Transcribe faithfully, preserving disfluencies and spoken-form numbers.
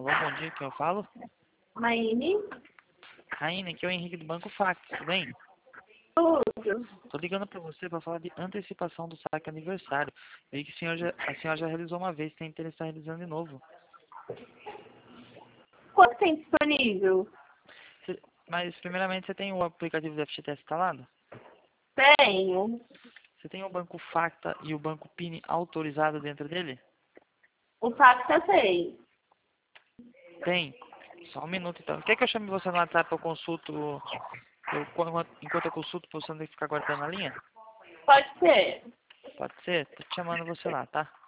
Alô, bom dia, quem eu falo? Maine? Raine, aqui é o Henrique do Banco Fax, tudo bem? Tudo. Tô ligando pra você pra falar de antecipação do saque aniversário. Vi que a senhora já, a senhora já realizou uma vez, tem interesse em estar realizando de novo. Quanto tem disponível? Cê- mas, primeiramente, você tem o aplicativo do F G T S instalado? Tenho. Você tem o Banco Facta e o Banco Pini autorizado dentro dele? O fax eu sei. Tem. Só um minuto, então. Quer que eu chame você no WhatsApp, eu consulto... Eu, enquanto eu consulto, você não tem que ficar guardando a linha? Pode ser. Pode ser? Tô te chamando você lá, tá?